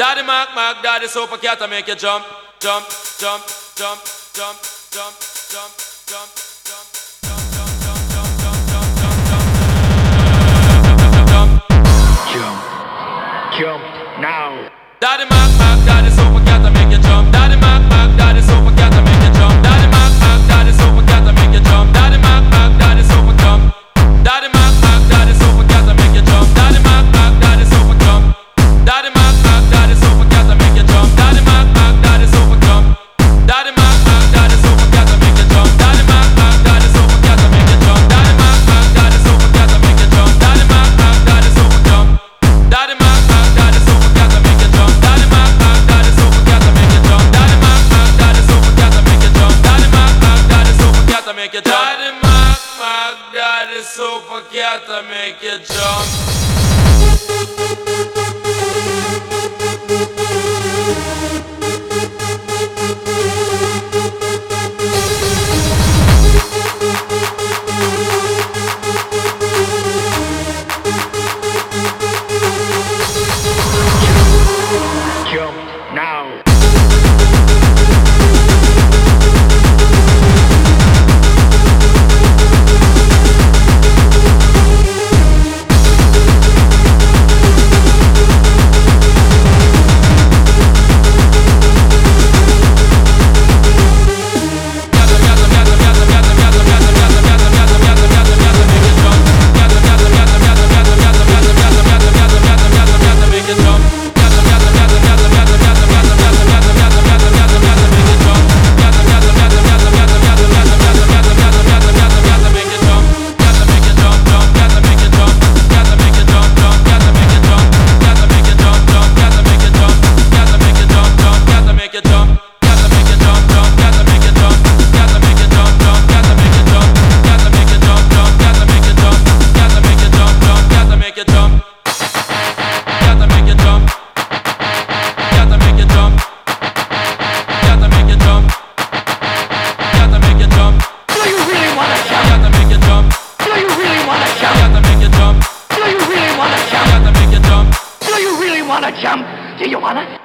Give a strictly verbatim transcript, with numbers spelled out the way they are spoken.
Daddy Mark Mark, Daddy Super Cat, I make you jump, jump, jump, jump, jump, jump, jump, jump, jump, Jump, jump now. Daddy Mark Mark, Daddy Super Cat, I make you jump. Daddy Mark Mark, Daddy Super Cat, I make you jump. Daddy Mark Mark, Daddy Super Cat, I make you jump. Daddy Mark Mark, Daddy Super jump. Daddy Mark Mark, Daddy Super Cat, I make you jump. Daddy Mark Mark, Daddy Super jump. Daddy Mark Mark, Daddy Super Cat, I make you jump. Daddy Mark Mark, Daddy Super jump. Daddy Mark Mark, Daddy Super Cat, I make you jump. Daddy Mark Mark, Daddy Super Cat, I make you jump. Daddy Mark Mark, Daddy Super Cat, I make you jump. Daddy Mark Mark, Daddy Super jump. Daddy Mark Mark, Daddy Super Cat, I make you jump. Daddy Mark Mark, Daddy Super Cat, I make you jump. Daddy Mark Mark, Daddy Super Cat, I make you jump. Daddy Mark Mark, Daddy Super Cat, I make you jump. Daddy Mark Mark, Daddy Super Cat, I make you jump. Jump now. Wanna jump? Do you wanna?